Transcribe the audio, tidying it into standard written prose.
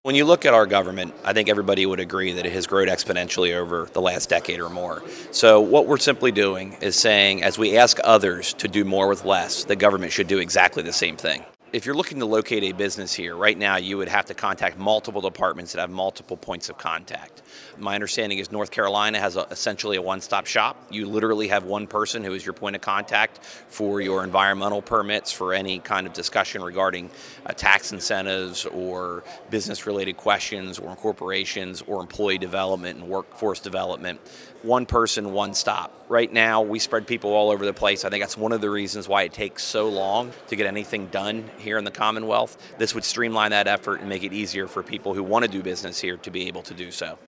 When you look at our government, I think everybody would agree that it has grown exponentially over the last decade or more. So, what we're simply doing is saying, as we ask others to do more with less, the government should do exactly the same thing. If you're looking to locate a business here, right now you would have to contact multiple departments that have multiple points of contact. My understanding is North Carolina has essentially a one-stop shop. You literally have one person who is your point of contact for your environmental permits, for any kind of discussion regarding tax incentives or business-related questions or corporations or employee development and workforce development. One person, one stop. Right now, we spread people all over the place. I think that's one of the reasons why it takes so long to get anything done here in the Commonwealth. This would streamline that effort and make it easier for people who want to do business here to be able to do so.